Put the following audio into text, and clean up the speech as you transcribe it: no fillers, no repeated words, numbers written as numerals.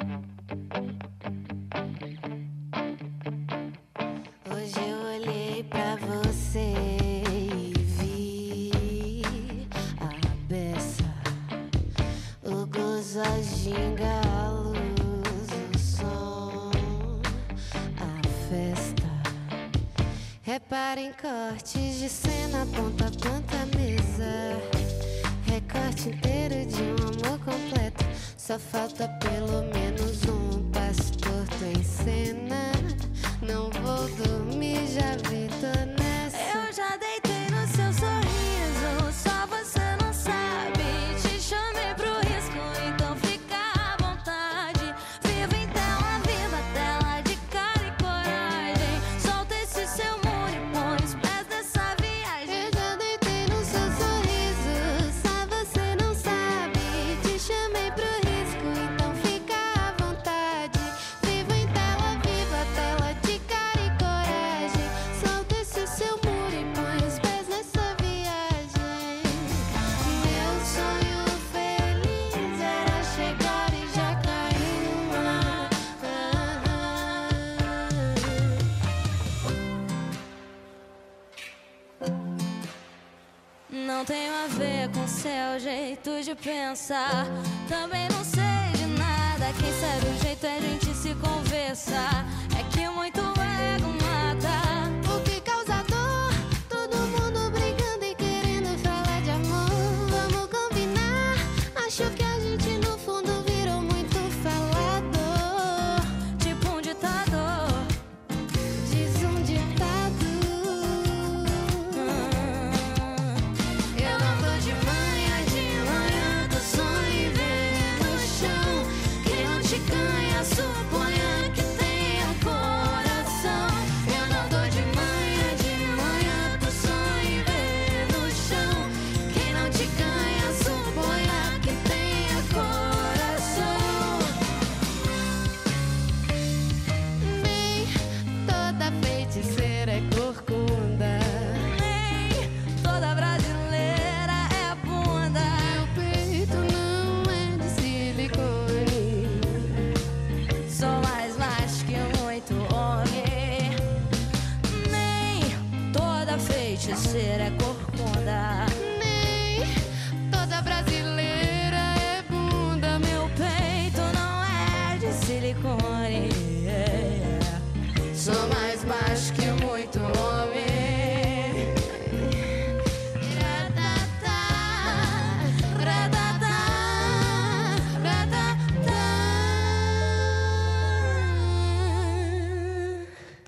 Hoje eu olhei pra você e vi a beça, o gozo, a ginga, a luz, o som, a festa. Repara em cortes de cena, ponta a ponta, mesa. Recorte inteiro de um amor completo. Só falta pelo menos um pastor, tô em cena. Não vou dormir, já vi, tô nessa. Eu já deitei no seu sorriso, só você não sabe. Te chamei pro risco, então fica à vontade. Vivo em tela viva, tela de cara e coragem. Solta esse seu muro e põe os pés nessa viagem. Eu já deitei no seu sorriso, só você não sabe. Te chamei pro risco, então fica à vontade. Vivo em tela viva, tela de cara e coragem. Solta esse seu muro e põe os pés nessa viagem. Meu sonho feliz era chegar e já cair no mar. Não tenho a ver com seu jeito de pensar. Também não sei de nada. Quem sabe o jeito é a gente se conversar. É que muito ego mata. O que causa dor? Todo mundo brigando e querendo falar de amor. Vamos combinar? Acho que a gente no fundo virou muito falador. Tipo um ditador. Diz um ditado. Eu não tô de manhã tô sonho e vê no chão. Quem não te ganha, suponha que tenha coração. Eu não tô de manhã tô sonho e vê no chão. Quem não te ganha, suponha que tenha coração. Nem toda feiticeira é corcunda. Nem toda brasileira é bunda. Meu peito não é de silicone. Sou mais macho que muito homem. Nem toda feiticeira é